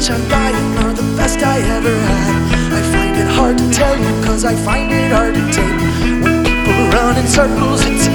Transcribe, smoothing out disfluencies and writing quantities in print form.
bitch I'm buying are the best I ever had. I find it hard to tell you, cause I find it hard to take. When people run in circles, it's